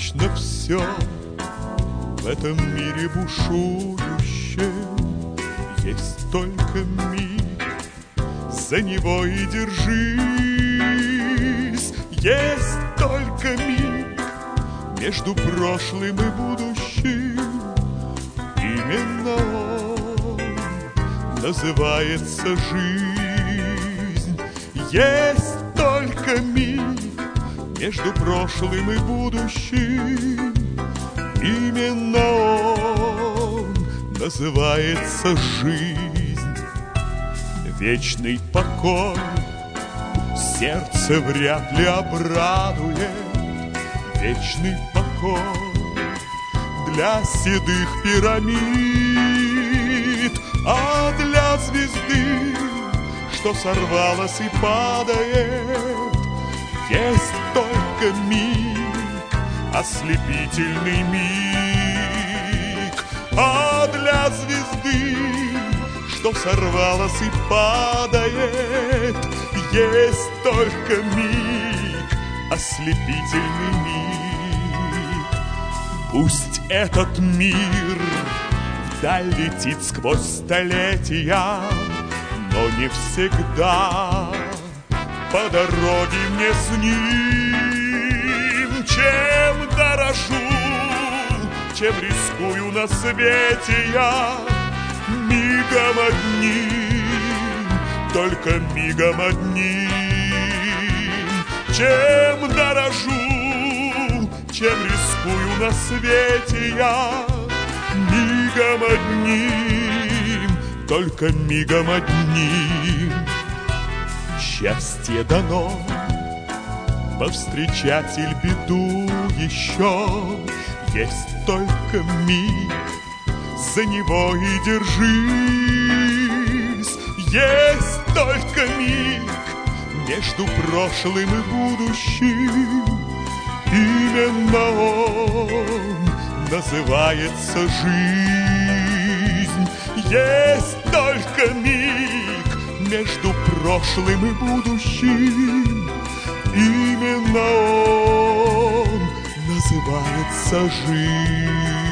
Вечно все в этом мире бушующем, есть только миг, за него и держись. Есть только миг между прошлым и будущим, именно он называется жизнь. Есть только миг между прошлым и будущим, именно он называется жизнь. Вечный покой сердце вряд ли обрадует, вечный покой для седых пирамид, а для звезды, что сорвалась и падает, есть только миг, ослепительный миг. А для звезды, что сорвалась и падает, есть только миг, ослепительный миг. Пусть этот мир вдаль летит сквозь столетия, но не всегда по дороге мне с ним. Чем дорожу, чем рискую на свете я, мигом одним, только мигом одним. Чем дорожу, чем рискую на свете я, мигом одним, только мигом одним. Счастье дано повстречать иль беду еще, есть только миг, за него и держись. Есть только миг между прошлым и будущим, именно он называется жизнь. Есть только миг между прошлым и будущим, именно он называется жизнь.